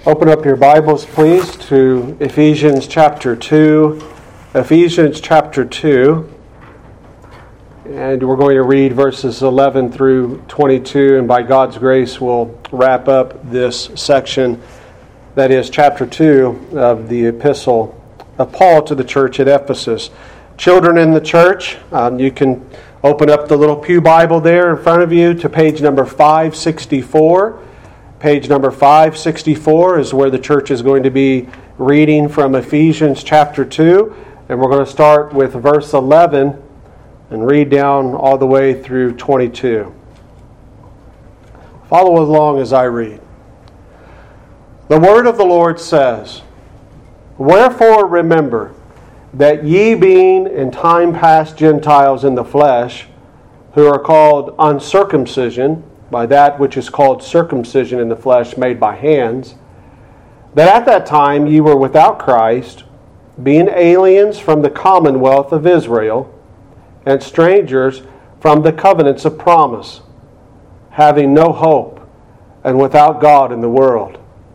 Open up your Bibles, please, to Ephesians chapter 2. Ephesians chapter 2. And we're going to read verses 11 through 22. And by God's grace, we'll wrap up this section, that is chapter 2 of the epistle of Paul to the church at Ephesus. Children in the church, you can open up the little pew Bible there in front of you to page number 564. Page number 564 is where the church is going to be reading from Ephesians chapter 2. And we're going to start with verse 11 and read down all the way through 22. Follow along as I read. The word of the Lord says, "Wherefore remember that ye being in time past Gentiles in the flesh, who are called uncircumcision, by that which is called circumcision in the flesh made by hands, that at that time ye were without Christ, being aliens from the commonwealth of Israel, and strangers from the covenants of promise, having no hope, and without God in the world.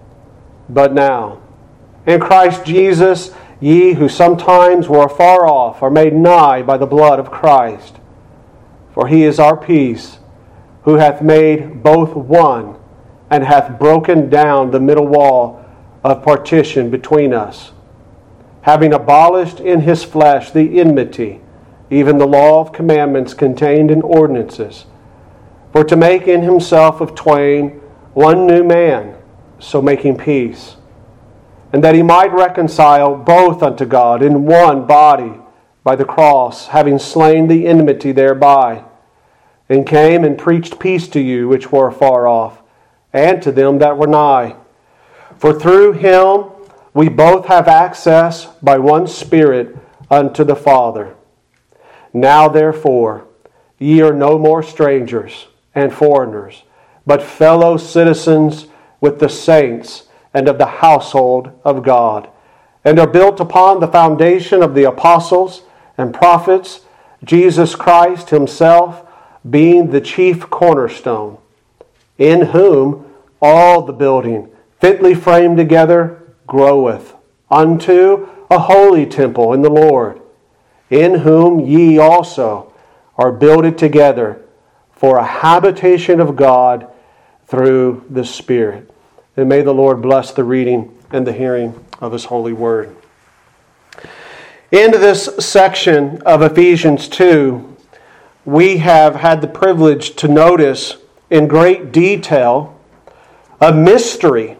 But now, in Christ Jesus, ye who sometimes were afar off are made nigh by the blood of Christ. For he is our peace, who hath made both one, and hath broken down the middle wall of partition between us, having abolished in his flesh the enmity, even the law of commandments contained in ordinances, for to make in himself of twain one new man, so making peace, and that he might reconcile both unto God in one body by the cross, having slain the enmity thereby, and came and preached peace to you which were afar off, and to them that were nigh. For through him we both have access by one Spirit unto the Father. Now therefore ye are no more strangers and foreigners, but fellow citizens with the saints and of the household of God, and are built upon the foundation of the apostles and prophets, Jesus Christ himself being the chief cornerstone, in whom all the building, fitly framed together, groweth unto a holy temple in the Lord, in whom ye also are builded together for a habitation of God through the Spirit." And may the Lord bless the reading and the hearing of His holy word. In this section of Ephesians 2, we have had the privilege to notice in great detail a mystery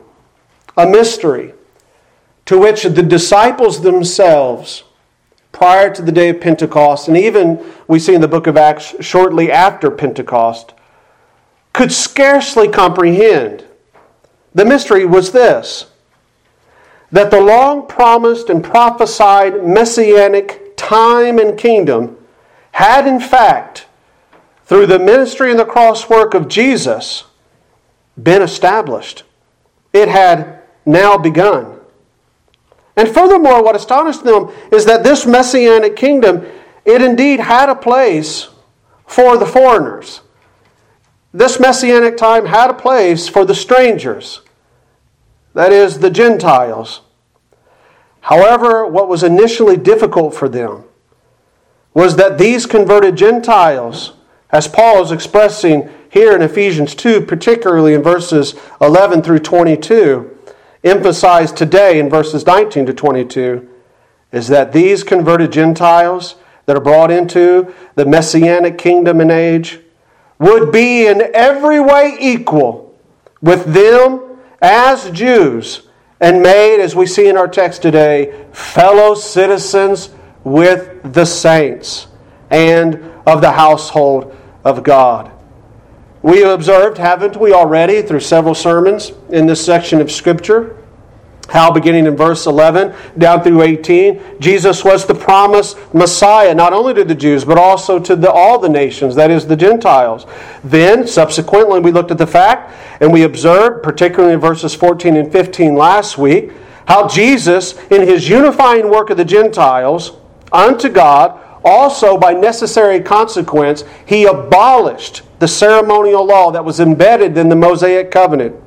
to which the disciples themselves, prior to the day of Pentecost, and even we see in the book of Acts shortly after Pentecost, could scarcely comprehend. The mystery was this: that the long-promised and prophesied messianic time and kingdom had in fact, through the ministry and the cross work of Jesus, been established. It had now begun. And furthermore, what astonished them is that this messianic kingdom, it indeed had a place for the foreigners. This messianic time had a place for the strangers, that is, the Gentiles. However, what was initially difficult for them was that these converted Gentiles, as Paul is expressing here in Ephesians 2, particularly in verses 11 through 22, emphasized today in verses 19 to 22, is that these converted Gentiles that are brought into the Messianic kingdom and age would be in every way equal with them as Jews, and made, as we see in our text today, fellow citizens with the saints and of the household of God. We have observed, haven't we already, through several sermons in this section of Scripture, how beginning in verse 11 down through 18, Jesus was the promised Messiah, not only to the Jews, but also to all the nations, that is, the Gentiles. Then, subsequently, we looked at the fact, and we observed, particularly in verses 14 and 15 last week, how Jesus, in His unifying work of the Gentiles unto God, also by necessary consequence, He abolished the ceremonial law that was embedded in the Mosaic covenant,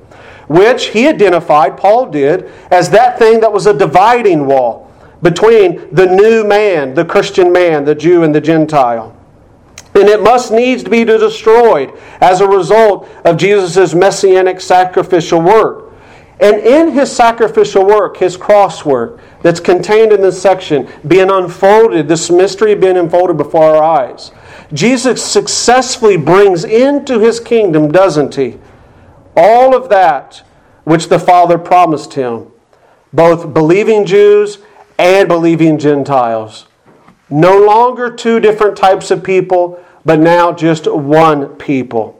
which he identified, Paul did, as that thing that was a dividing wall between the new man, the Christian man, the Jew and the Gentile. And it must needs be destroyed as a result of Jesus' messianic sacrificial work. And in his sacrificial work, his cross work, that's contained in this section, being unfolded, this mystery being unfolded before our eyes, Jesus successfully brings into his kingdom, doesn't he, all of that which the Father promised him, both believing Jews and believing Gentiles. No longer two different types of people, but now just one people.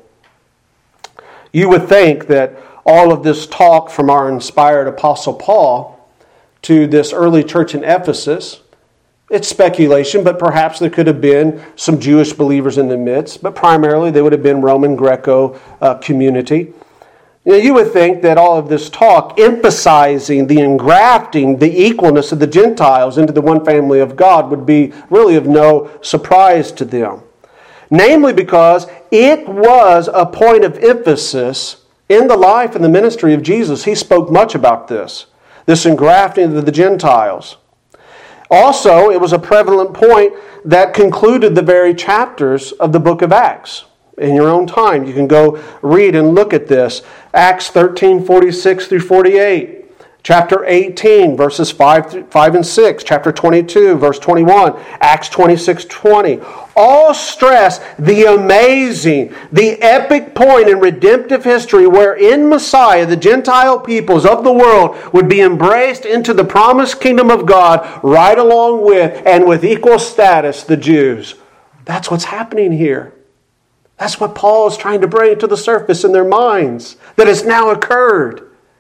You would think that all of this talk from our inspired Apostle Paul to this early church in Ephesus, it's speculation, but perhaps there could have been some Jewish believers in the midst, but primarily they would have been Roman Greco community. You would think that all of this talk emphasizing the engrafting, the equalness of the Gentiles into the one family of God would be really of no surprise to them. Namely because it was a point of emphasis in the life and the ministry of Jesus. He spoke much about this engrafting of the Gentiles. Also, it was a prevalent point that concluded the very chapters of the book of Acts. In your own time, you can go read and look at this. Acts 13:46 through 48. Chapter 18, verses 5 and 6. Chapter 22, verse 21. Acts 26:20. All stress the amazing, the epic point in redemptive history where in Messiah the Gentile peoples of the world would be embraced into the promised kingdom of God right along with and with equal status the Jews. That's what's happening here. That's what Paul is trying to bring to the surface in their minds, that has now occurred.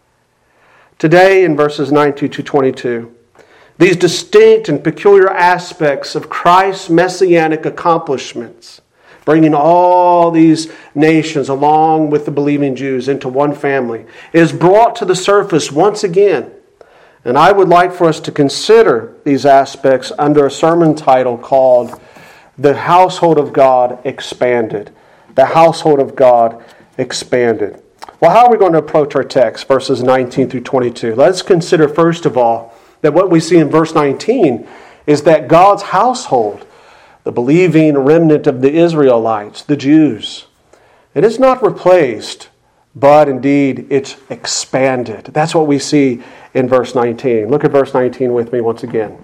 Today, in verses 19 to 22, these distinct and peculiar aspects of Christ's messianic accomplishments, bringing all these nations along with the believing Jews into one family, is brought to the surface once again. And I would like for us to consider these aspects under a sermon title called The Household of God Expanded. The Household of God Expanded. Well, how are we going to approach our text, verses 19 through 22? Let's consider, first of all, that what we see in verse 19 is that God's household, the believing remnant of the Israelites, the Jews, it is not replaced, but indeed it's expanded. That's what we see in verse 19. Look at verse 19 with me once again.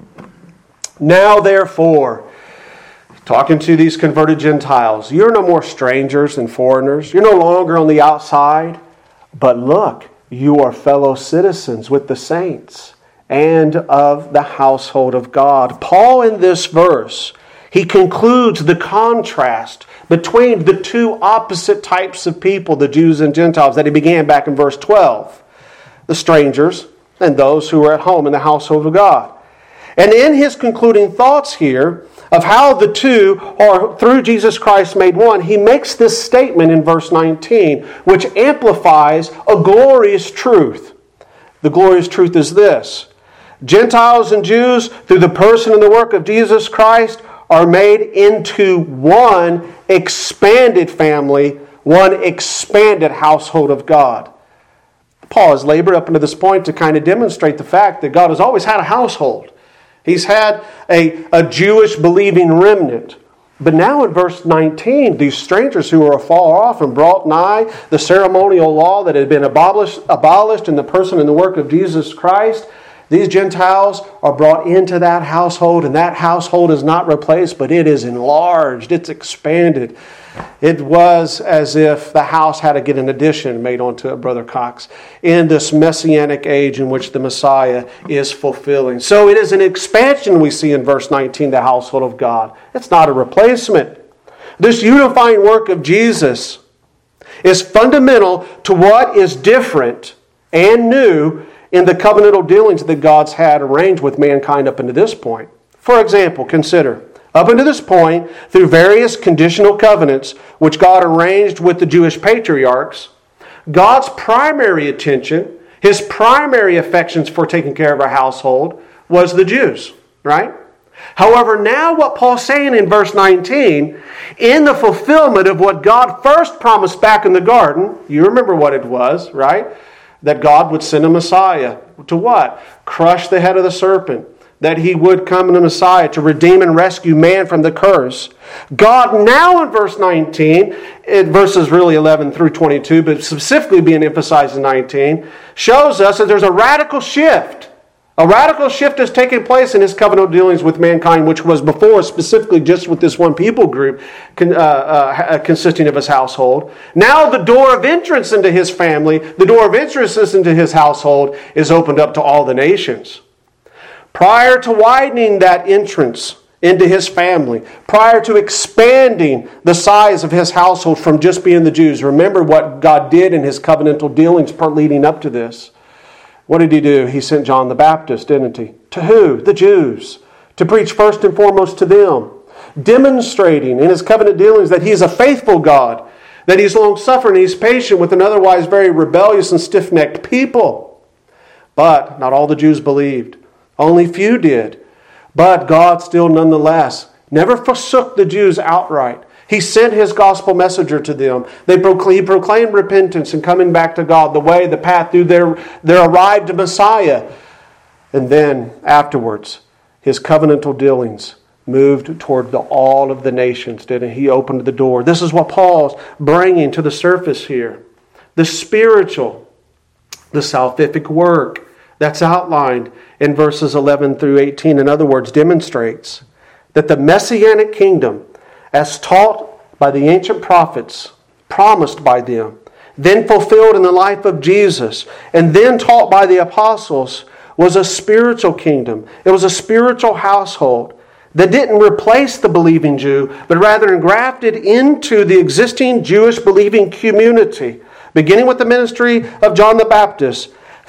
Now, therefore, talking to these converted Gentiles, you're no more strangers and foreigners. You're no longer on the outside. But look, you are fellow citizens with the saints and of the household of God. Paul, in this verse, he concludes the contrast between the two opposite types of people, the Jews and Gentiles, that he began back in verse 12. The strangers and those who are at home in the household of God. And in his concluding thoughts here, of how the two are through Jesus Christ made one, he makes this statement in verse 19, which amplifies a glorious truth. The glorious truth is this: Gentiles and Jews, through the person and the work of Jesus Christ, are made into one expanded family, one expanded household of God. Paul has labored up until this point to kind of demonstrate the fact that God has always had a household. He's had a Jewish believing remnant. But now in verse 19, these strangers who are afar off and brought nigh the ceremonial law that had been abolished in the person and the work of Jesus Christ, these Gentiles are brought into that household, and that household is not replaced, but it is enlarged, it's expanded. It was as if the house had to get an addition made onto it, Brother Cox, in this messianic age in which the Messiah is fulfilling. So it is an expansion we see in verse 19, the household of God. It's not a replacement. This unifying work of Jesus is fundamental to what is different and new in the covenantal dealings that God's had arranged with mankind up unto this point. For example, consider, up until this point, through various conditional covenants which God arranged with the Jewish patriarchs, God's primary attention, His primary affections for taking care of our household was the Jews, right? However, now what Paul's saying in verse 19, in the fulfillment of what God first promised back in the garden, you remember what it was, right? that God would send a Messiah. To what? Crush the head of the serpent. That He would come in a Messiah to redeem and rescue man from the curse. God now in verse 19, verses really 11 through 22, but specifically being emphasized in 19, shows us that there's a radical shift. A radical shift has taken place in His covenant dealings with mankind, which was before specifically just with this one people group consisting of His household. Now the door of entrance into His family, the door of entrance into His household is opened up to all the nations. Prior to widening that entrance into His family, prior to expanding the size of His household from just being the Jews, remember what God did in His covenantal dealings leading up to this. What did He do? He sent John the Baptist, didn't He? To who? The Jews. To preach first and foremost to them. Demonstrating in His covenant dealings that He is a faithful God, that He's long-suffering, He's patient with an otherwise very rebellious and stiff-necked people. But not all the Jews believed. Only few did. But God still nonetheless never forsook the Jews outright. He sent His gospel messenger to them. He proclaimed repentance and coming back to God, the way, the path through their arrived Messiah. And then afterwards, His covenantal dealings moved toward all of the nations, didn't He? He opened the door. This is what Paul's bringing to the surface here. The spiritual, the salvific work that's outlined in verses 11 through 18, in other words, demonstrates that the Messianic kingdom, as taught by the ancient prophets, promised by them, then fulfilled in the life of Jesus, and then taught by the apostles, was a spiritual kingdom. It was a spiritual household that didn't replace the believing Jew, but rather engrafted into the existing Jewish believing community, beginning with the ministry of John the Baptist,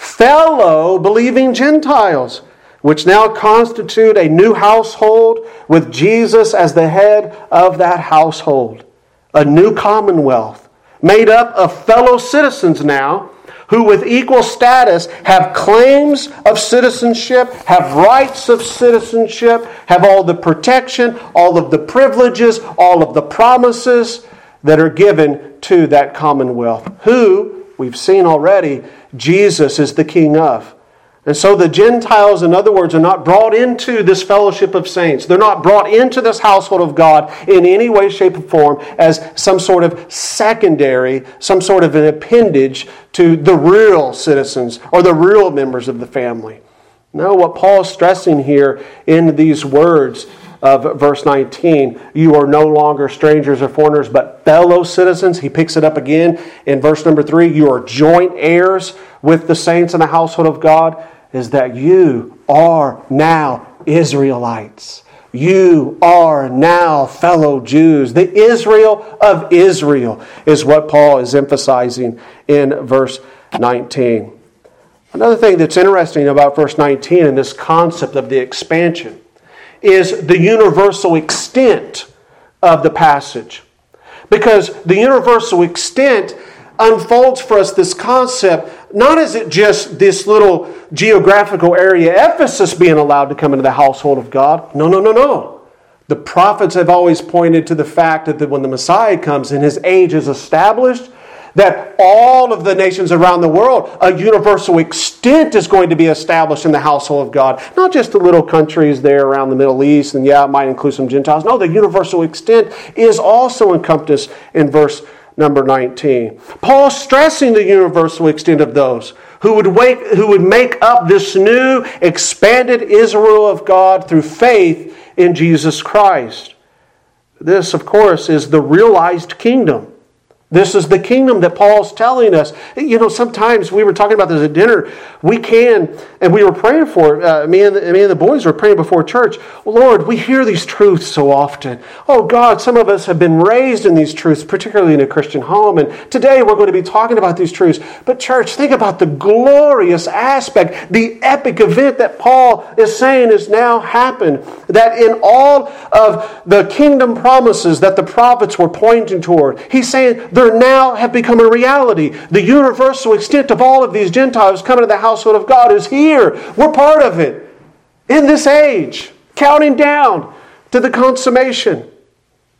fellow believing Gentiles, which now constitute a new household with Jesus as the head of that household. A new commonwealth made up of fellow citizens now who with equal status have claims of citizenship, have rights of citizenship, have all the protection, all of the privileges, all of the promises that are given to that commonwealth, who, we've seen already, Jesus is the king of. And so the Gentiles, in other words, are not brought into this fellowship of saints. They're not brought into this household of God in any way, shape, or form as some sort of secondary, some sort of an appendage to the real citizens or the real members of the family. No, what Paul's stressing here in these words of verse 19, you are no longer strangers or foreigners, but fellow citizens. He picks it up again in verse number 3. You are joint heirs with the saints in the household of God, is that you are now Israelites. You are now fellow Jews. The Israel of Israel is what Paul is emphasizing in verse 19. Another thing that's interesting about verse 19 and this concept of the expansion is the universal extent of the passage. Because the universal extent unfolds for us this concept, not as it just this little geographical area, Ephesus being allowed to come into the household of God. No. The prophets have always pointed to the fact that when the Messiah comes and His age is established, that all of the nations around the world, a universal extent is going to be established in the household of God. Not just the little countries there around the Middle East, and it might include some Gentiles. No, the universal extent is also encompassed in verse number 19. Paul's stressing the universal extent of those who would make up this new expanded Israel of God through faith in Jesus Christ. This, of course, is the realized kingdom. This is the kingdom that Paul's telling us. You know, sometimes we were talking about this at dinner. We can, and we were praying for it. Me and the boys were praying before church. Lord, we hear these truths so often. Oh God, some of us have been raised in these truths, particularly in a Christian home. And today we're going to be talking about these truths. But church, think about the glorious aspect, the epic event that Paul is saying has now happened. That in all of the kingdom promises that the prophets were pointing toward, he's saying now have become a reality. The universal extent of all of these Gentiles coming to the household of God is here. We're part of it. In this age, counting down to the consummation.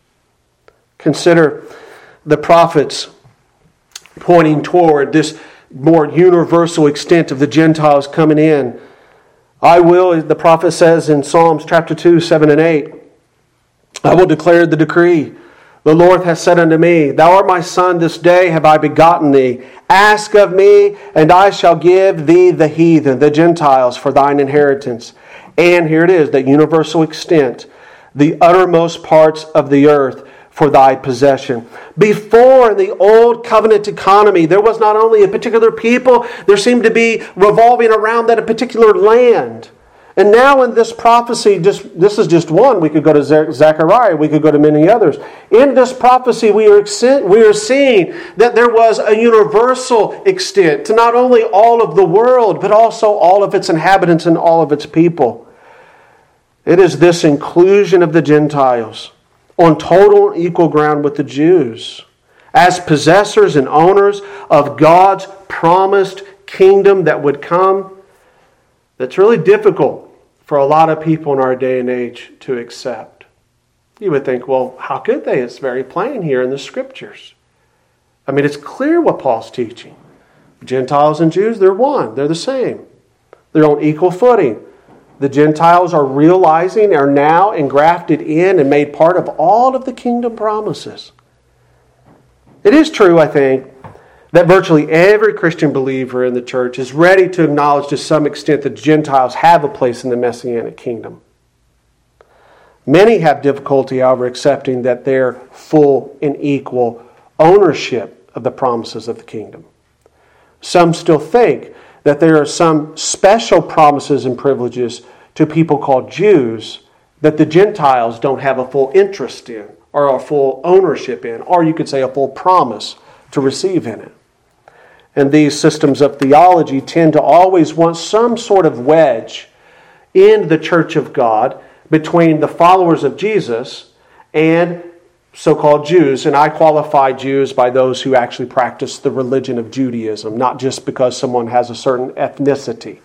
Consider the prophets pointing toward this more universal extent of the Gentiles coming in. I will, the prophet says in Psalms chapter 2, 7 and 8, I will declare the decree. The Lord hath said unto me, Thou art my son, this day have I begotten thee. Ask of me, and I shall give thee the heathen, the Gentiles, for thine inheritance. And here it is, the universal extent, the uttermost parts of the earth for thy possession. Before, in the old covenant economy, there was not only a particular people, there seemed to be revolving around that a particular land. And now in this prophecy, this is just one. We could go to Zechariah. We could go to many others. In this prophecy, we are seeing that there was a universal extent to not only all of the world, but also all of its inhabitants and all of its people. It is this inclusion of the Gentiles on total and equal ground with the Jews as possessors and owners of God's promised kingdom that would come. That's really difficult for a lot of people in our day and age to accept. You would think, well, how could they? It's very plain here in the Scriptures. I mean, it's clear what Paul's teaching. Gentiles and Jews, they're one. They're the same. They're on equal footing. The Gentiles are realizing, are now engrafted in and made part of all of the kingdom promises. It is true, I think, that virtually every Christian believer in the church is ready to acknowledge to some extent that Gentiles have a place in the Messianic kingdom. Many have difficulty, however, accepting that they're full and equal ownership of the promises of the kingdom. Some still think that there are some special promises and privileges to people called Jews that the Gentiles don't have a full interest in or a full ownership in, or you could say a full promise to receive in it. And these systems of theology tend to always want some sort of wedge in the church of God between the followers of Jesus and so-called Jews. And I qualify Jews by those who actually practice the religion of Judaism, not just because someone has a certain ethnicity.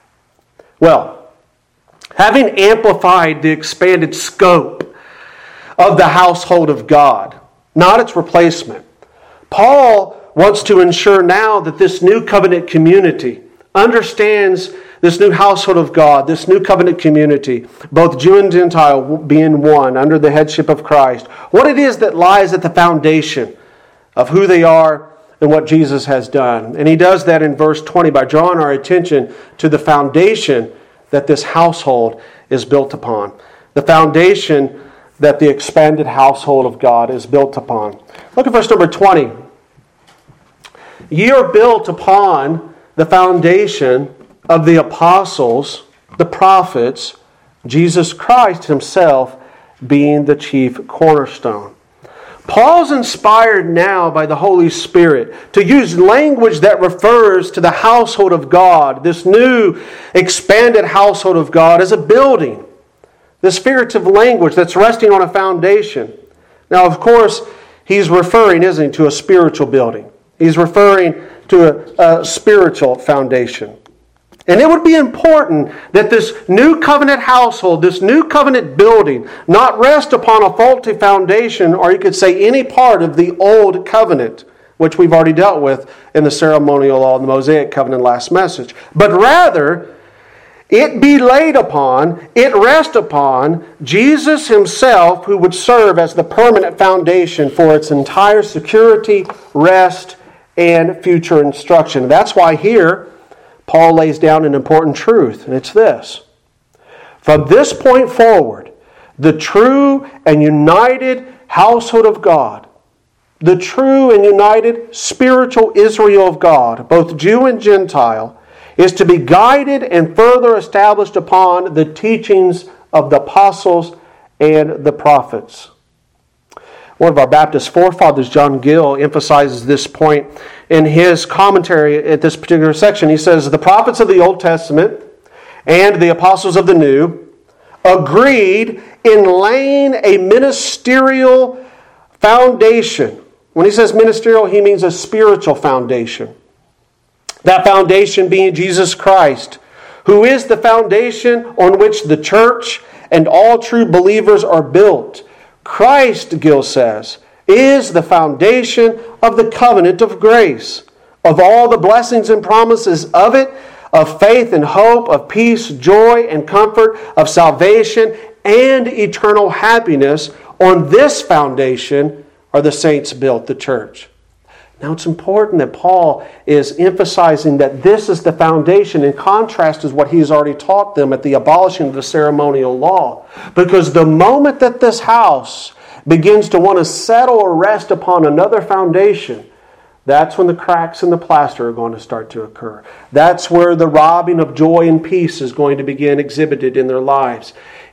Well, having amplified the expanded scope of the household of God, not its replacement, Paul wants to ensure now that this new covenant community understands this new household of God, this new covenant community, both Jew and Gentile being one under the headship of Christ, what it is that lies at the foundation of who they are and what Jesus has done. And he does that in verse 20 by drawing our attention to the foundation that this household is built upon. The foundation that the expanded household of God is built upon. Look at verse number 20. Ye are built upon the foundation of the apostles, the prophets, Jesus Christ himself being the chief cornerstone. Paul's inspired now by the Holy Spirit to use language that refers to the household of God, this new expanded household of God, as a building. This figurative language that's resting on a foundation. Now, of course, he's referring, isn't he, to a spiritual building. He's referring to a spiritual foundation. And it would be important that this new covenant household, this new covenant building, not rest upon a faulty foundation, or you could say any part of the old covenant, which we've already dealt with in the ceremonial law and the Mosaic covenant last message. But rather, it be laid upon, it rest upon Jesus himself, who would serve as the permanent foundation for its entire security, rest, and future instruction. That's why here, Paul lays down an important truth, and it's this. From this point forward, the true and united household of God, the true and united spiritual Israel of God, both Jew and Gentile, is to be guided and further established upon the teachings of the apostles and the prophets. One of our Baptist forefathers, John Gill, emphasizes this point in his commentary at this particular section. He says, the prophets of the Old Testament and the apostles of the New agreed in laying a ministerial foundation. When he says ministerial, he means a spiritual foundation. That foundation being Jesus Christ, who is the foundation on which the church and all true believers are built. Christ, Gill says, is the foundation of the covenant of grace, of all the blessings and promises of it, of faith and hope, of peace, joy and comfort, of salvation and eternal happiness. On this foundation are the saints built the church. Now it's important that Paul is emphasizing that this is the foundation, in contrast to what he's already taught them at the abolishing of the ceremonial law. Because the moment that this house begins to want to settle or rest upon another foundation, that's when the cracks in the plaster are going to start to occur. That's where the robbing of joy and peace is going to begin exhibited in their lives.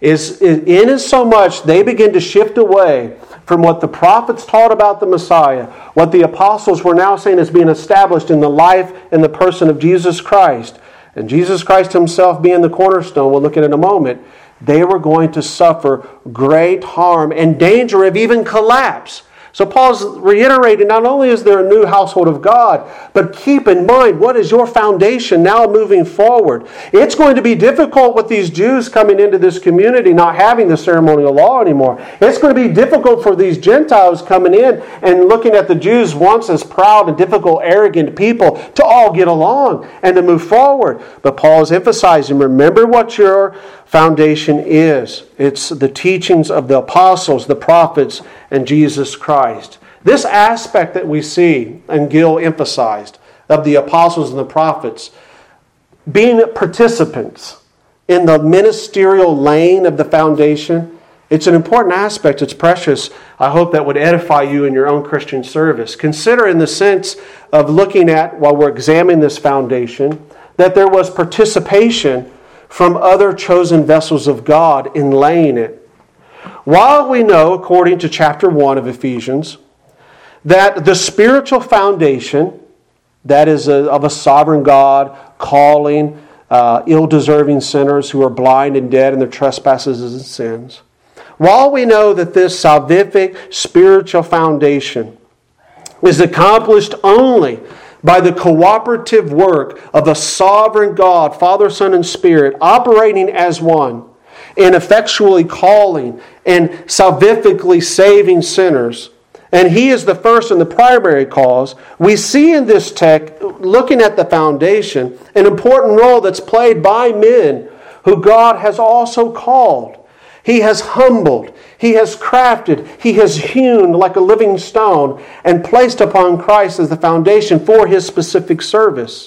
Insomuch they begin to shift away from what the prophets taught about the Messiah, what the apostles were now saying is being established in the life and the person of Jesus Christ, and Jesus Christ himself being the cornerstone, we'll look at in a moment, they were going to suffer great harm and danger of even collapse. So Paul's reiterating, not only is there a new household of God, but keep in mind, what is your foundation now moving forward? It's going to be difficult with these Jews coming into this community, not having the ceremonial law anymore. It's going to be difficult for these Gentiles coming in and looking at the Jews once as proud and difficult, arrogant people to all get along and to move forward. But Paul is emphasizing, remember what your foundation is. It's the teachings of the apostles, the prophets, and Jesus Christ. This aspect that we see, and Gill emphasized, of the apostles and the prophets, being participants in the ministerial laying of the foundation, it's an important aspect. It's precious. I hope that would edify you in your own Christian service. Consider in the sense of looking at, while we're examining this foundation, that there was participation from other chosen vessels of God in laying it. While we know, according to chapter 1 of Ephesians, that the spiritual foundation, that is of a sovereign God calling ill-deserving sinners who are blind and dead in their trespasses and sins, while we know that this salvific spiritual foundation is accomplished only by the cooperative work of a sovereign God, Father, Son, and Spirit, operating as one, and effectually calling and salvifically saving sinners, and He is the first and the primary cause, we see in this text, looking at the foundation, an important role that's played by men who God has also called. He has humbled, He has crafted, He has hewn like a living stone and placed upon Christ as the foundation for His specific service.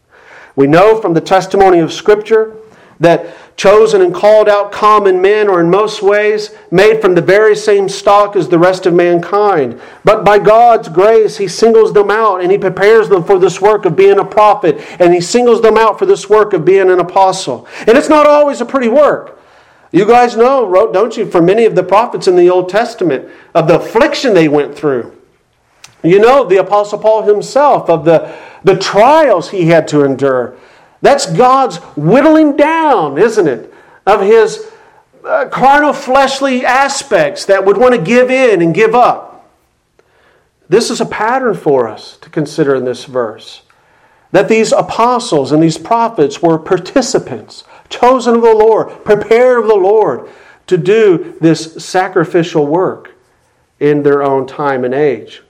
We know from the testimony of Scripture that chosen and called out common men are in most ways made from the very same stock as the rest of mankind. But by God's grace, He singles them out and He prepares them for this work of being a prophet, and He singles them out for this work of being an apostle. And it's not always a pretty work. You guys know, don't you, for many of the prophets in the Old Testament, of the affliction they went through. You know, the Apostle Paul himself, of the trials he had to endure. That's God's whittling down, isn't it, of His carnal, fleshly aspects that would want to give in and give up. This is a pattern for us to consider in this verse. That these apostles and these prophets were participants, chosen of the Lord, prepared of the Lord to do this sacrificial work in their own time and age.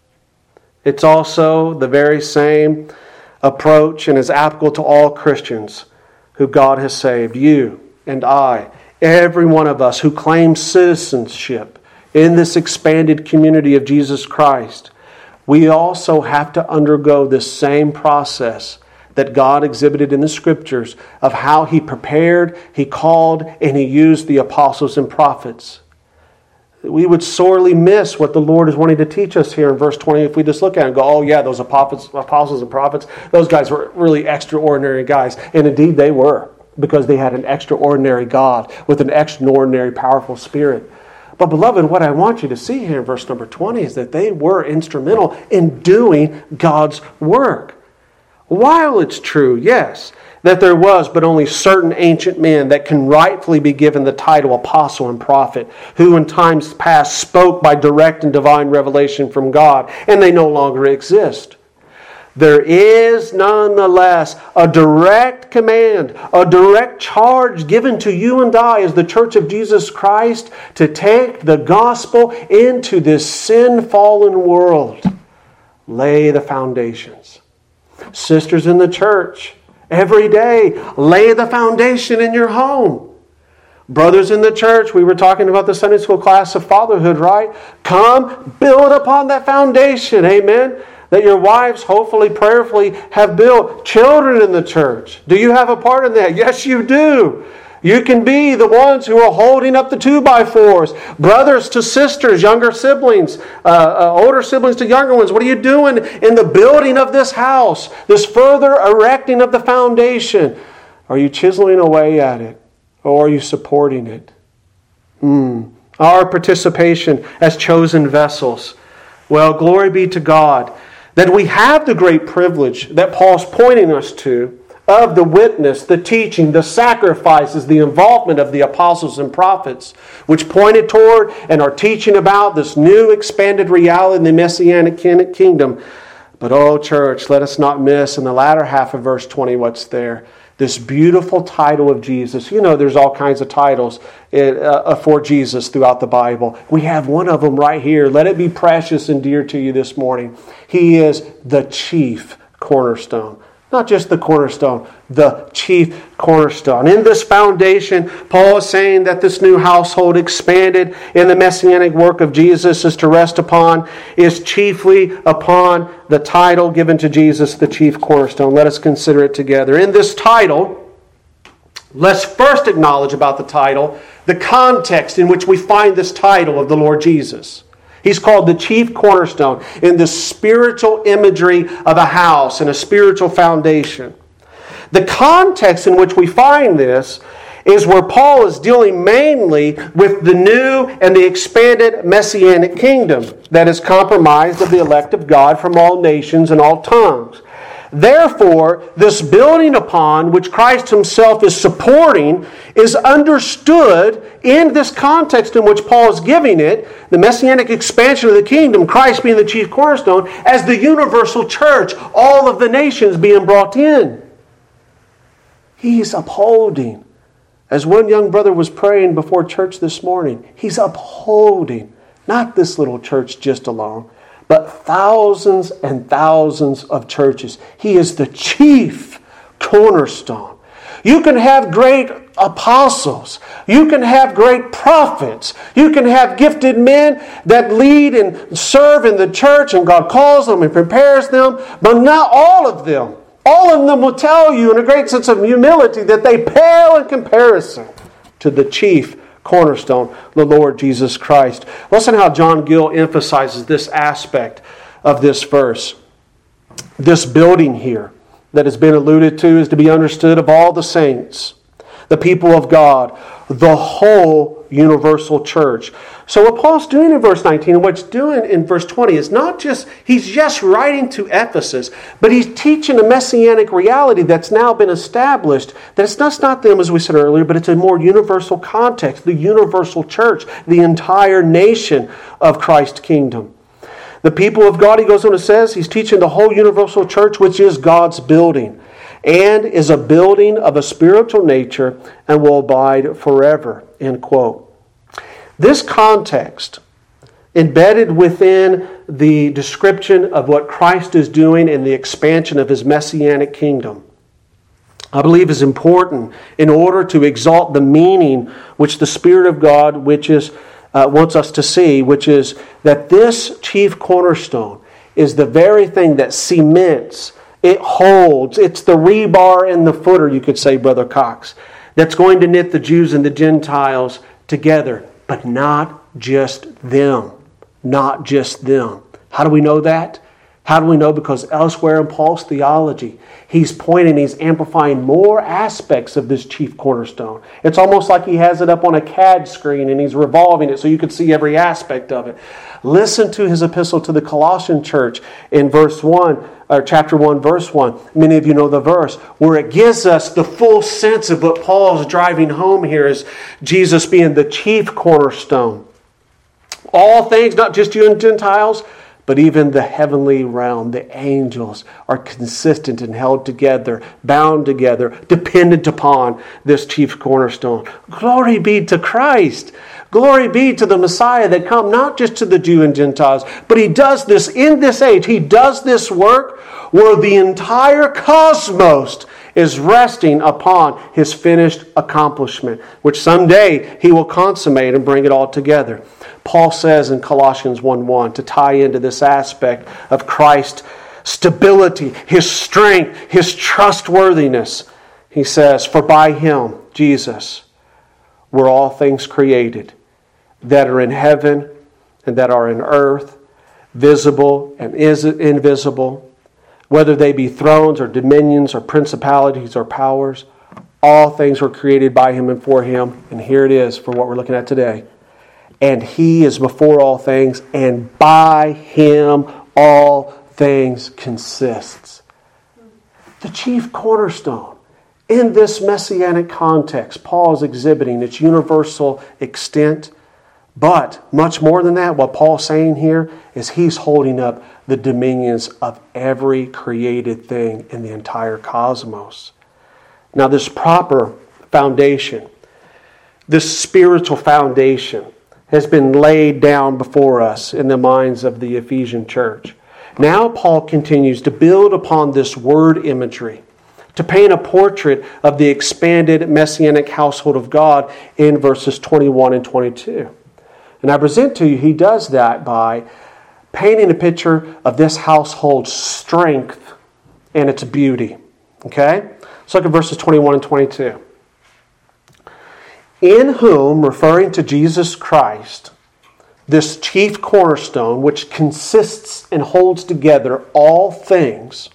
It's also the very same approach and is applicable to all Christians who God has saved. You and I, every one of us who claims citizenship in this expanded community of Jesus Christ, we also have to undergo this same process that God exhibited in the Scriptures of how He prepared, He called, and He used the apostles and prophets. We would sorely miss what the Lord is wanting to teach us here in verse 20 if we just look at it and go, oh yeah, those apostles and prophets, those guys were really extraordinary guys. And indeed they were, because they had an extraordinary God with an extraordinary powerful Spirit. But beloved, what I want you to see here in verse number 20 is that they were instrumental in doing God's work. While it's true, yes, that there was but only certain ancient men that can rightfully be given the title apostle and prophet, who in times past spoke by direct and divine revelation from God, and they no longer exist. There is nonetheless a direct command, a direct charge given to you and I as the Church of Jesus Christ to take the gospel into this sin-fallen world. Lay the foundations. Sisters in the church, every day, lay the foundation in your home. Brothers in the church, we were talking about the Sunday school class of fatherhood, right? Come, build upon that foundation, amen? That your wives, hopefully, prayerfully, have built. Children in the church, do you have a part in that? Yes, you do. You can be the ones who are holding up the 2x4s. Brothers to sisters, younger siblings, older siblings to younger ones. What are you doing in the building of this house? This further erecting of the foundation. Are you chiseling away at it? Or are you supporting it? Our participation as chosen vessels. Well, glory be to God that we have the great privilege that Paul's pointing us to of the witness, the teaching, the sacrifices, the involvement of the apostles and prophets, which pointed toward and are teaching about this new expanded reality in the Messianic kingdom. But oh, church, let us not miss in the latter half of verse 20 what's there. This beautiful title of Jesus. You know, there's all kinds of titles for Jesus throughout the Bible. We have one of them right here. Let it be precious and dear to you this morning. He is the chief cornerstone. Not just the cornerstone, the chief cornerstone. In this foundation, Paul is saying that this new household expanded in the messianic work of Jesus is to rest upon, is chiefly upon the title given to Jesus, the chief cornerstone. Let us consider it together. In this title, let's first acknowledge about the title, the context in which we find this title of the Lord Jesus. He's called the chief cornerstone in the spiritual imagery of a house and a spiritual foundation. The context in which we find this is where Paul is dealing mainly with the new and the expanded messianic kingdom that is comprised of the elect of God from all nations and all tongues. Therefore, this building upon which Christ himself is supporting is understood in this context in which Paul is giving it, the messianic expansion of the kingdom, Christ being the chief cornerstone, as the universal church, all of the nations being brought in. He's upholding, as one young brother was praying before church this morning, he's upholding, not this little church just alone, but thousands and thousands of churches. He is the chief cornerstone. You can have great apostles. You can have great prophets. You can have gifted men that lead and serve in the church, and God calls them and prepares them, but not all of them. All of them will tell you in a great sense of humility that they pale in comparison to the chief cornerstone, the Lord Jesus Christ. Listen how John Gill emphasizes this aspect of this verse. This building here that has been alluded to is to be understood of all the saints, the people of God, the whole universal church. So what Paul's doing in verse 19 and what's doing in verse 20 is not just, he's just writing to Ephesus, but he's teaching a messianic reality that's now been established, that it's not them as we said earlier, but it's a more universal context, the universal church, the entire nation of Christ's kingdom. The people of God, he goes on and says, he's teaching the whole universal church, which is God's building, and is a building of a spiritual nature and will abide forever, end quote. This context, embedded within the description of what Christ is doing in the expansion of his messianic kingdom, I believe is important in order to exalt the meaning which the Spirit of God wants us to see, which is that this chief cornerstone is the very thing that cements, it holds, it's the rebar in the footer, you could say, Brother Cox, that's going to knit the Jews and the Gentiles together. But not just them. Not just them. How do we know that? How do we know? Because elsewhere in Paul's theology, he's pointing, he's amplifying more aspects of this chief cornerstone. It's almost like he has it up on a CAD screen and he's revolving it so you can see every aspect of it. Listen to his epistle to the Colossian church in chapter 1, verse 1. Many of you know the verse, where it gives us the full sense of what Paul's driving home here is Jesus being the chief cornerstone. All things, not just you and Gentiles, But even the heavenly realm, the angels, are consistent and held together, bound together, dependent upon this chief cornerstone. Glory be to Christ. Glory be to the Messiah that come not just to the Jew and Gentiles, but He does this in this age. He does this work where the entire cosmos is resting upon His finished accomplishment, which someday He will consummate and bring it all together. Paul says in Colossians 1:1, to tie into this aspect of Christ's stability, His strength, His trustworthiness, he says, for by Him, Jesus, were all things created, that are in heaven and that are in earth, visible and invisible, whether they be thrones or dominions or principalities or powers. All things were created by Him and for Him. And here it is for what we're looking at today. And He is before all things, and by Him all things consists. The chief cornerstone. In this messianic context, Paul is exhibiting its universal extent. But much more than that, what Paul's saying here is he's holding up the dominions of every created thing in the entire cosmos. Now, this proper foundation, this spiritual foundation, has been laid down before us in the minds of the Ephesian church. Now Paul continues to build upon this word imagery, to paint a portrait of the expanded messianic household of God in verses 21 and 22. And I present to you, he does that by painting a picture of this household's strength and its beauty. Okay? Let's look at verses 21 and 22. In whom, referring to Jesus Christ, this chief cornerstone, which consists and holds together all things,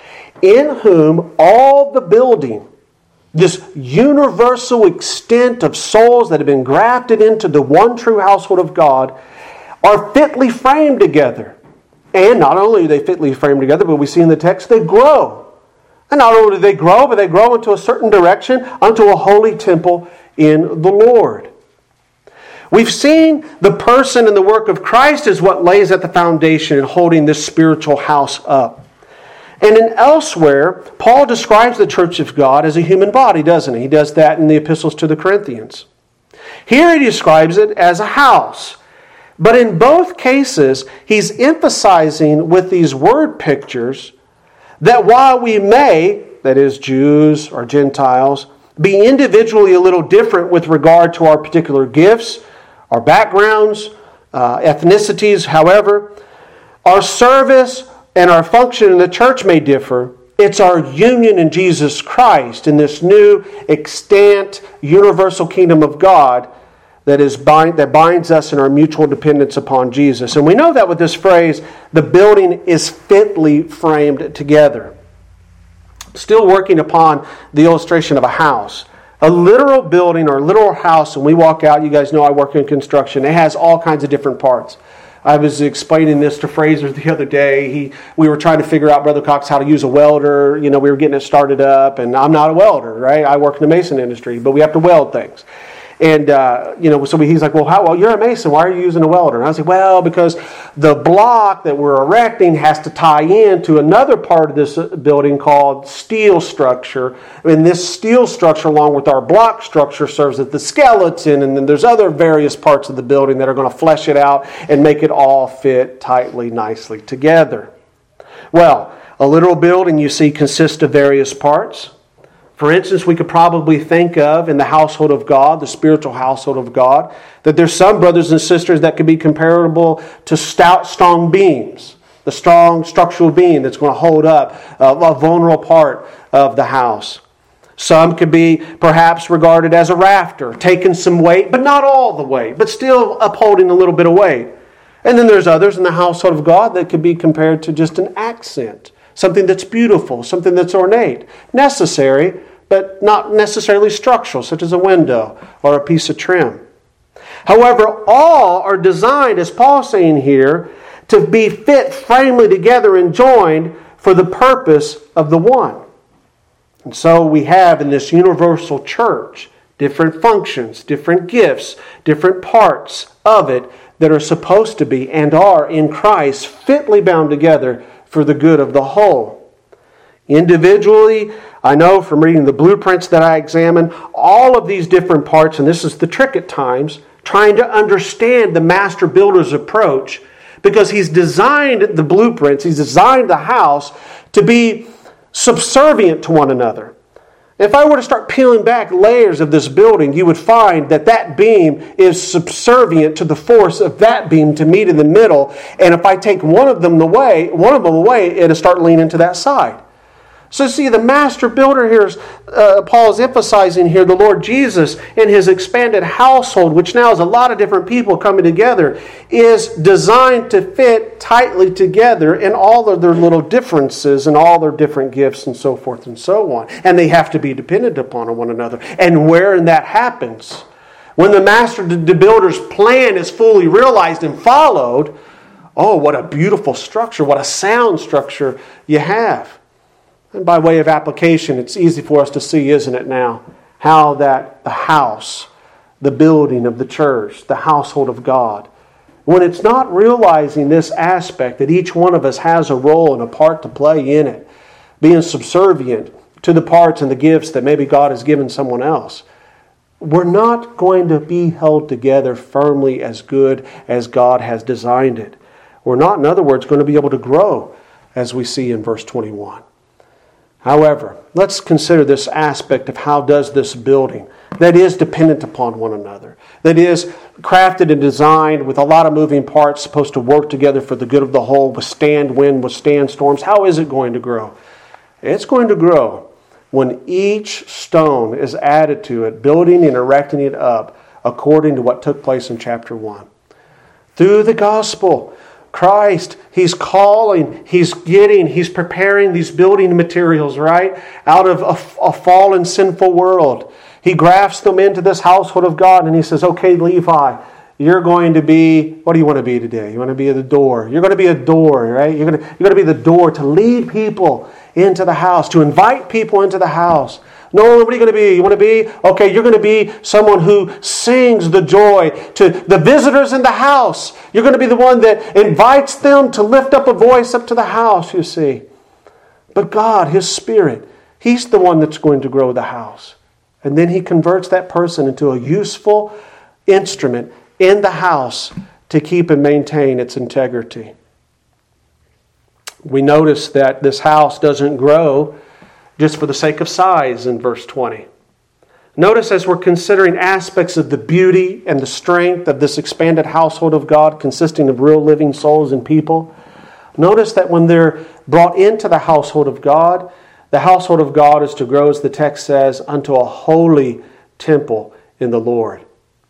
in whom all the building, this universal extent of souls that have been grafted into the one true household of God, are fitly framed together. And not only are they fitly framed together, but we see in the text they grow. And not only do they grow, but they grow into a certain direction, unto a holy temple in the Lord. We've seen the person and the work of Christ is what lays at the foundation and holding this spiritual house up. And in elsewhere, Paul describes the church of God as a human body, doesn't he? He does that in the epistles to the Corinthians. Here he describes it as a house. But in both cases, he's emphasizing with these word pictures that while we may, that is Jews or Gentiles, be individually a little different with regard to our particular gifts, our backgrounds, ethnicities, however, our service and our function in the church may differ. It's our union in Jesus Christ, in this new, extant, universal kingdom of God that binds us in our mutual dependence upon Jesus. And we know that with this phrase, the building is fitly framed together. Still working upon the illustration of a house. A literal building or a literal house, when we walk out, you guys know I work in construction, it has all kinds of different parts. I was explaining this to Fraser the other day. We were trying to figure out, Brother Cox, how to use a welder. You know, we were getting it started up, and I'm not a welder, right? I work in the mason industry, but we have to weld things. And, so he's like, well, you're a mason. Why are you using a welder? And I was like, well, because the block that we're erecting has to tie in to another part of this building called steel structure. And this steel structure, along with our block structure, serves as the skeleton. And then there's other various parts of the building that are going to flesh it out and make it all fit tightly, nicely together. Well, a literal building, you see, consists of various parts. For instance, we could probably think of in the household of God, the spiritual household of God, that there's some brothers and sisters that could be comparable to stout, strong beams. The strong structural beam that's going to hold up a vulnerable part of the house. Some could be perhaps regarded as a rafter, taking some weight, but not all the weight, but still upholding a little bit of weight. And then there's others in the household of God that could be compared to just an accent. Something that's beautiful, something that's ornate, necessary, but not necessarily structural, such as a window or a piece of trim. However, all are designed, as Paul's saying here, to be fit firmly together and joined for the purpose of the one. And so we have in this universal church different functions, different gifts, different parts of it that are supposed to be and are in Christ fitly bound together for the good of the whole. Individually, I know from reading the blueprints that I examine, all of these different parts, and this is the trick at times, trying to understand the master builder's approach, because he's designed the blueprints, he's designed the house to be subservient to one another. If I were to start peeling back layers of this building, you would find that that beam is subservient to the force of that beam to meet in the middle. And if I take one of them away, it'll start leaning to that side. So see, the master builder here, Paul is emphasizing here, the Lord Jesus and his expanded household, which now is a lot of different people coming together, is designed to fit tightly together in all of their little differences and all their different gifts and so forth and so on. And they have to be dependent upon one another. And wherein that happens, when the master builder's plan is fully realized and followed, oh, what a beautiful structure, what a sound structure you have. And by way of application, it's easy for us to see, isn't it now, how that the house, the building of the church, the household of God, when it's not realizing this aspect that each one of us has a role and a part to play in it, being subservient to the parts and the gifts that maybe God has given someone else, we're not going to be held together firmly as good as God has designed it. We're not, in other words, going to be able to grow, as we see in verse 21. However, let's consider this aspect of how does this building that is dependent upon one another, that is crafted and designed with a lot of moving parts, supposed to work together for the good of the whole, withstand wind, withstand storms. How is it going to grow? It's going to grow when each stone is added to it, building and erecting it up according to what took place in chapter 1. Through the gospel, Christ, He's calling, He's preparing these building materials, right? Out of a fallen, sinful world. He grafts them into this household of God and He says, okay, Levi, you're going to be, what do you want to be today? You want to be the door. You're going to be a door, right? You're going to be the door to lead people into the house, to invite people into the house. No, what are you going to be? You want to be? Okay, you're going to be someone who sings the joy to the visitors in the house. You're going to be the one that invites them to lift up a voice up to the house, you see. But God, His Spirit, He's the one that's going to grow the house. And then He converts that person into a useful instrument in the house to keep and maintain its integrity. We notice that this house doesn't grow just for the sake of size in verse 20. Notice as we're considering aspects of the beauty and the strength of this expanded household of God consisting of real living souls and people, notice that when they're brought into the household of God is to grow, as the text says, unto a holy temple in the Lord.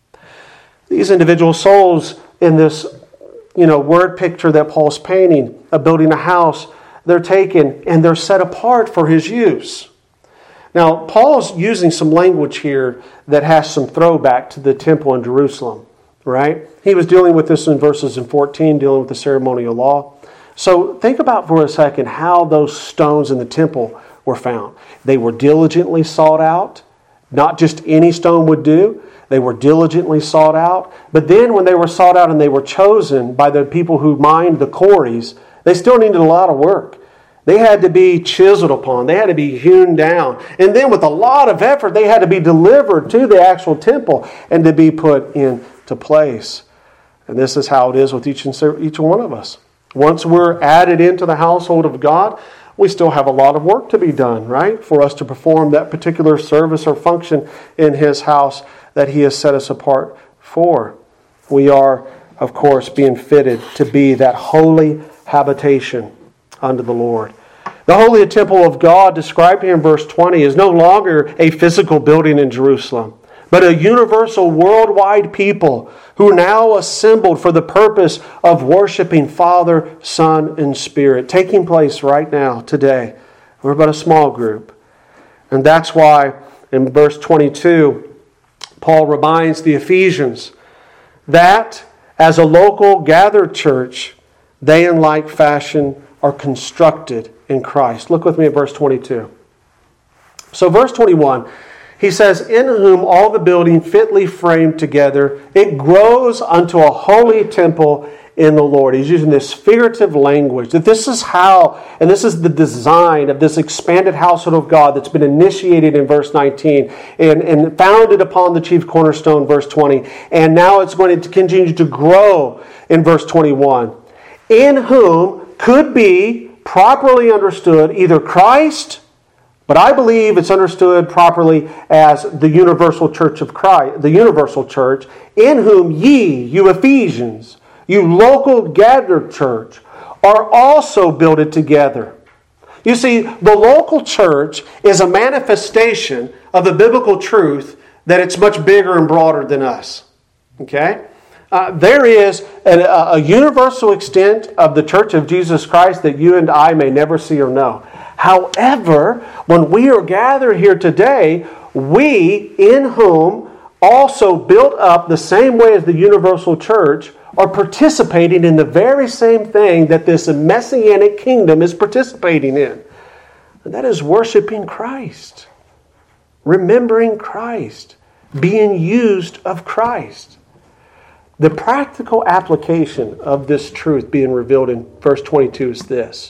These individual souls in this, word picture that Paul's painting of building a house, they're taken and they're set apart for His use. Now, Paul's using some language here that has some throwback to the temple in Jerusalem, right? He was dealing with this in verses 14, dealing with the ceremonial law. So think about for a second how those stones in the temple were found. They were diligently sought out. Not just any stone would do. They were diligently sought out. But then when they were sought out and they were chosen by the people who mined the quarries, they still needed a lot of work. They had to be chiseled upon. They had to be hewn down. And then with a lot of effort, they had to be delivered to the actual temple and to be put into place. And this is how it is with each one of us. Once we're added into the household of God, we still have a lot of work to be done, right? For us to perform that particular service or function in His house that He has set us apart for. We are, of course, being fitted to be that holy habitation unto the Lord. The holy temple of God described here in verse 20 is no longer a physical building in Jerusalem, but a universal worldwide people who are now assembled for the purpose of worshiping Father, Son, and Spirit, taking place right now, today. We're but a small group. And that's why in verse 22, Paul reminds the Ephesians that as a local gathered church, they in like fashion are constructed in Christ. Look with me at verse 22. So verse 21 He says, in whom all the building fitly framed together, it grows unto a holy temple in the Lord. He's using this figurative language, that this is how, and this is the design of this expanded household of God that's been initiated in verse 19 and founded upon the chief cornerstone, verse 20. And now it's going to continue to grow in verse 21. In whom could be properly understood either Christ, but I believe it's understood properly as the universal church of Christ, the universal church, in whom ye, you Ephesians, you local gathered church, are also builded together. You see, the local church is a manifestation of the biblical truth that it's much bigger and broader than us. Okay? There is a universal extent of the church of Jesus Christ that you and I may never see or know. However, when we are gathered here today, we, in whom also built up the same way as the universal church, are participating in the very same thing that this Messianic kingdom is participating in. And that is worshiping Christ, remembering Christ, being used of Christ. The practical application of this truth being revealed in verse 22 is this.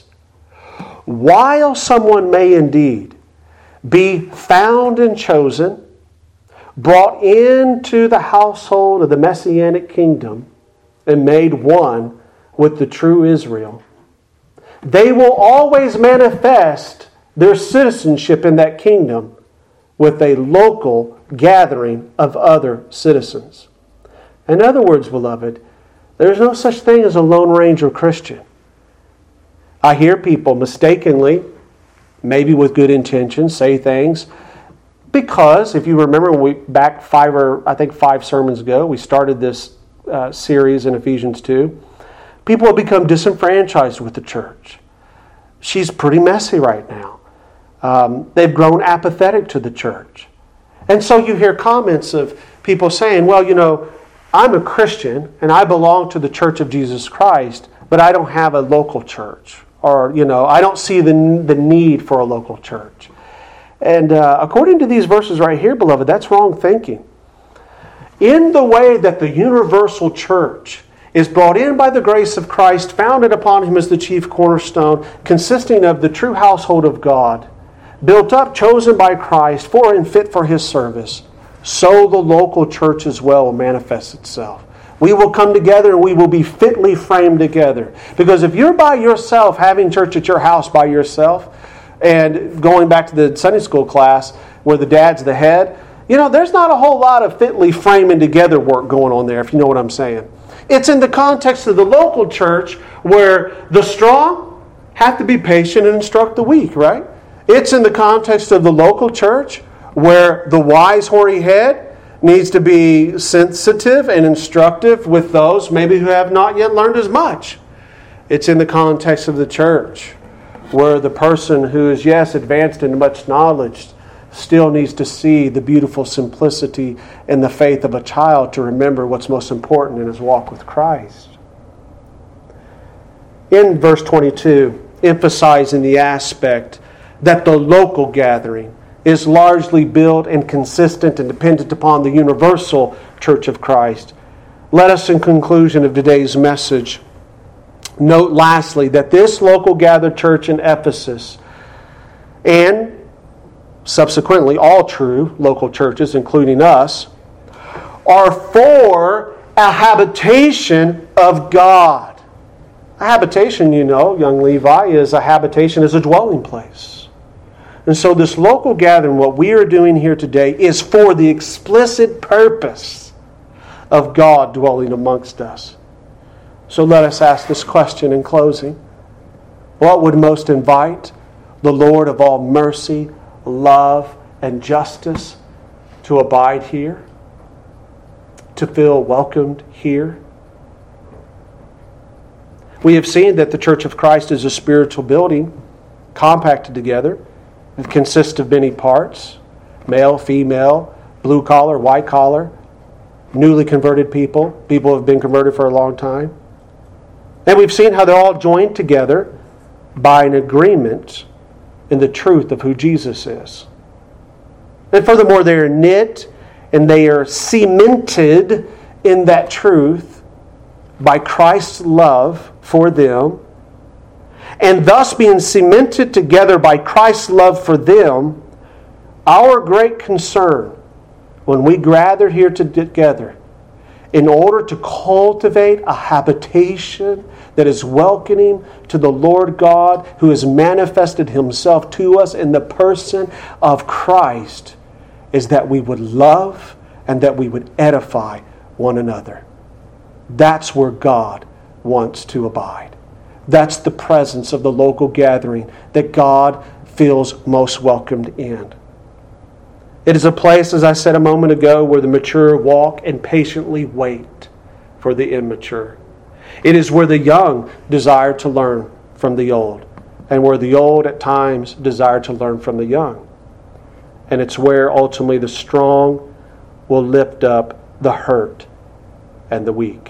While someone may indeed be found and chosen, brought into the household of the Messianic kingdom, and made one with the true Israel, they will always manifest their citizenship in that kingdom with a local gathering of other citizens. In other words, beloved, there's no such thing as a Lone Ranger Christian. I hear people mistakenly, maybe with good intentions, say things because, if you remember, back 5 sermons ago, we started this series in Ephesians 2. People have become disenfranchised with the church. She's pretty messy right now. They've grown apathetic to the church. And so you hear comments of people saying, well, you know, I'm a Christian and I belong to the Church of Jesus Christ, but I don't have a local church. Or, you know, I don't see the need for a local church. And according to these verses right here, beloved, that's wrong thinking. In the way that the universal church is brought in by the grace of Christ, founded upon Him as the chief cornerstone, consisting of the true household of God, built up, chosen by Christ, for and fit for His service, so the local church as well will manifest itself. We will come together and we will be fitly framed together. Because if you're by yourself, having church at your house by yourself, and going back to the Sunday school class where the dad's the head, you know, there's not a whole lot of fitly framing together work going on there, if you know what I'm saying. It's in the context of the local church where the strong have to be patient and instruct the weak, right? It's in the context of the local church where the wise, hoary head needs to be sensitive and instructive with those maybe who have not yet learned as much. It's in the context of the church where the person who is, yes, advanced in much knowledge still needs to see the beautiful simplicity and the faith of a child to remember what's most important in his walk with Christ. In verse 22, emphasizing the aspect that the local gathering is largely built and consistent and dependent upon the universal church of Christ. Let us, in conclusion of today's message, note lastly that this local gathered church in Ephesus, and subsequently all true local churches, including us, are for a habitation of God. A habitation, you know, young Levi, is a habitation, is a dwelling place. And so this local gathering, what we are doing here today, is for the explicit purpose of God dwelling amongst us. So let us ask this question in closing. What would most invite the Lord of all mercy, love, and justice to abide here? To feel welcomed here? We have seen that the Church of Christ is a spiritual building, compacted together. It consists of many parts: male, female, blue collar, white collar, newly converted people, people who have been converted for a long time. And we've seen how they're all joined together by an agreement in the truth of who Jesus is. And furthermore, they are knit and they are cemented in that truth by Christ's love for them. And thus being cemented together by Christ's love for them, our great concern when we gather here together in order to cultivate a habitation that is welcoming to the Lord God who has manifested Himself to us in the person of Christ is that we would love and that we would edify one another. That's where God wants to abide. That's the presence of the local gathering that God feels most welcomed in. It is a place, as I said a moment ago, where the mature walk and patiently wait for the immature. It is where the young desire to learn from the old, and where the old at times desire to learn from the young. And it's where ultimately the strong will lift up the hurt and the weak.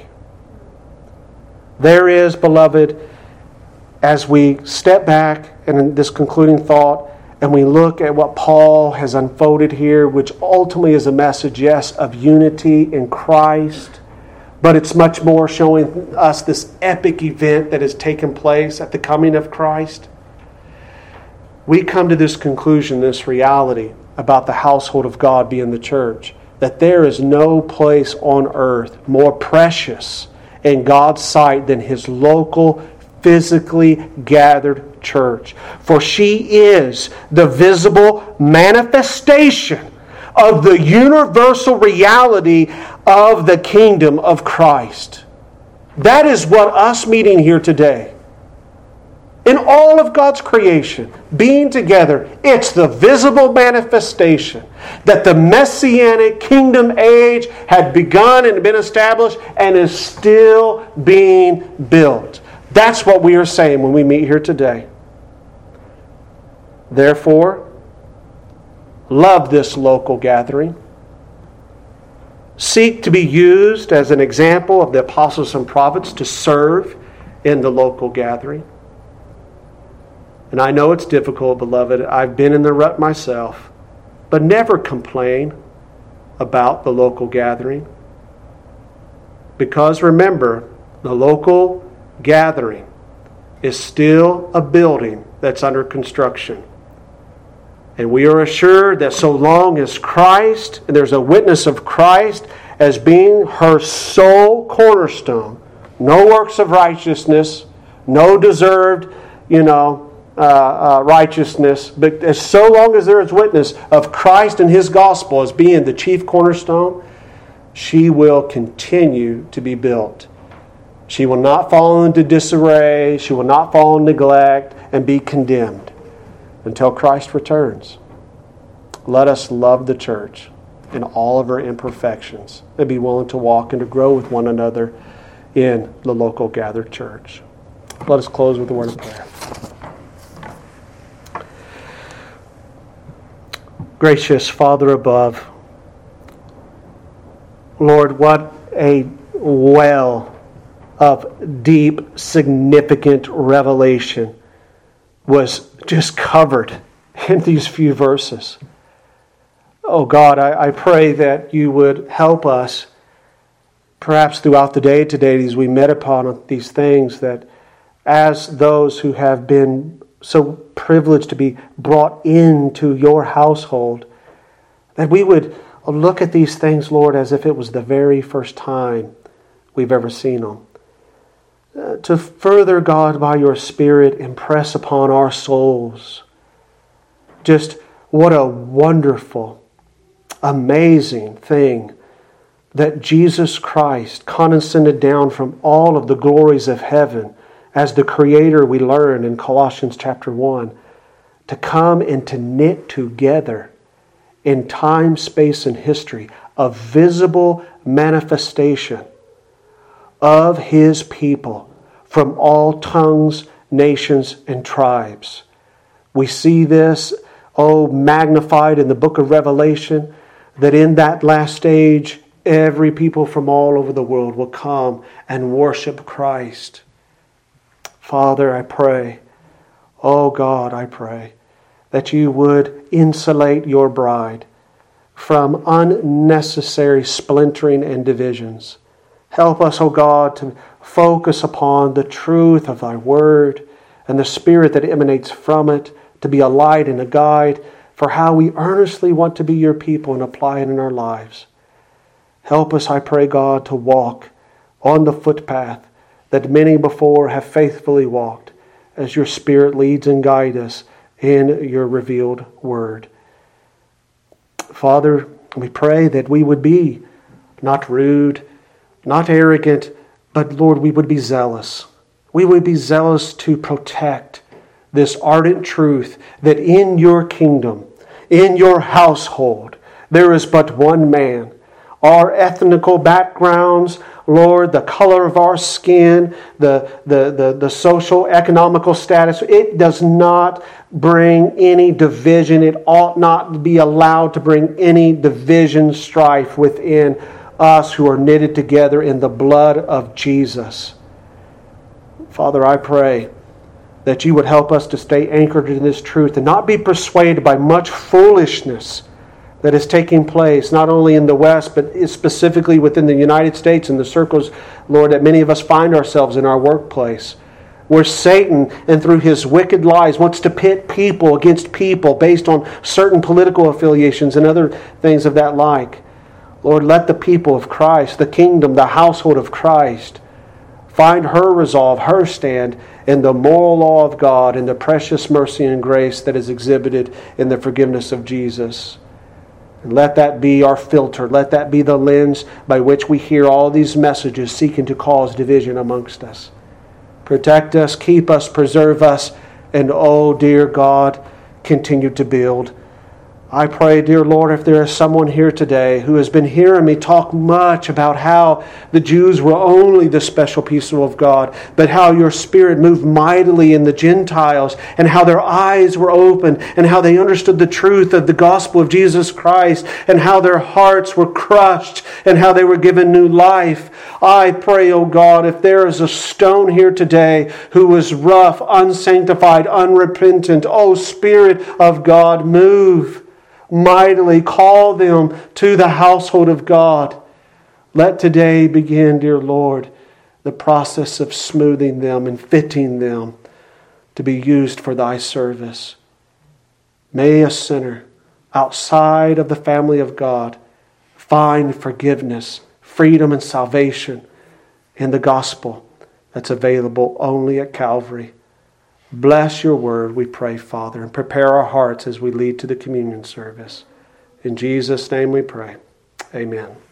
There is, beloved, as we step back and in this concluding thought, and we look at what Paul has unfolded here, which ultimately is a message, yes, of unity in Christ, but it's much more showing us this epic event that has taken place at the coming of Christ. We come to this conclusion, this reality about the household of God being the church, that there is no place on earth more precious in God's sight than His local, physically gathered church. For she is the visible manifestation of the universal reality of the kingdom of Christ. That is what us meeting here today, in all of God's creation, being together, it's the visible manifestation that the Messianic kingdom age had begun and been established and is still being built. That's what we are saying when we meet here today. Therefore, love this local gathering. Seek to be used as an example of the apostles and prophets to serve in the local gathering. And I know it's difficult, beloved. I've been in the rut myself. But never complain about the local gathering. Because remember, the local gathering is still a building that's under construction. And we are assured that so long as Christ, and there's a witness of Christ as being her sole cornerstone, no works of righteousness, no deserved, righteousness, but as so long as there is witness of Christ and His gospel as being the chief cornerstone, she will continue to be built. She will not fall into disarray. She will not fall in neglect and be condemned until Christ returns. Let us love the church in all of her imperfections and be willing to walk and to grow with one another in the local gathered church. Let us close with a word of prayer. Gracious Father above, Lord, what a well of deep, significant revelation was just covered in these few verses. Oh God, I pray that you would help us, perhaps throughout the day today as we met upon these things, that as those who have been so privileged to be brought into your household, that we would look at these things, Lord, as if it was the very first time we've ever seen them. To further, God, by your Spirit, impress upon our souls just what a wonderful, amazing thing that Jesus Christ condescended down from all of the glories of heaven as the Creator, we learn in Colossians chapter 1, to come and to knit together in time, space, and history a visible manifestation of His people from all tongues, nations, and tribes. We see this, magnified in the book of Revelation, that in that last stage, every people from all over the world will come and worship Christ. Father, I pray, oh God, I pray that you would insulate your bride from unnecessary splintering and divisions. Help us, O God, to focus upon the truth of Thy Word and the Spirit that emanates from it, to be a light and a guide for how we earnestly want to be Your people and apply it in our lives. Help us, I pray, God, to walk on the footpath that many before have faithfully walked, as Your Spirit leads and guides us in Your revealed Word. Father, we pray that we would be not rude, not arrogant, but Lord, we would be zealous. We would be zealous to protect this ardent truth that in Your kingdom, in Your household, there is but one man. Our ethnical backgrounds, Lord, the color of our skin, the social, economical status, it does not bring any division. It ought not to be allowed to bring any division, strife within us who are knitted together in the blood of Jesus. Father, I pray that You would help us to stay anchored in this truth and not be persuaded by much foolishness that is taking place, not only in the West, but specifically within the United States and the circles, Lord, that many of us find ourselves in our workplace, where Satan, and through his wicked lies, wants to pit people against people based on certain political affiliations and other things of that like. Lord, let the people of Christ, the kingdom, the household of Christ, find her resolve, her stand in the moral law of God and the precious mercy and grace that is exhibited in the forgiveness of Jesus. And let that be our filter. Let that be the lens by which we hear all these messages seeking to cause division amongst us. Protect us, keep us, preserve us, and oh, dear God, continue to build. I pray, dear Lord, if there is someone here today who has been hearing me talk much about how the Jews were only the special people of God, but how Your Spirit moved mightily in the Gentiles, and how their eyes were opened, and how they understood the truth of the gospel of Jesus Christ, and how their hearts were crushed, and how they were given new life. I pray, O God, if there is a stone here today who is rough, unsanctified, unrepentant, O Spirit of God, move mightily, call them to the household of God. Let today begin, dear Lord, the process of smoothing them and fitting them to be used for Thy service. May a sinner outside of the family of God find forgiveness, freedom, and salvation in the gospel that's available only at Calvary. Bless Your word, we pray, Father, and prepare our hearts as we lead to the communion service. In Jesus' name we pray. Amen.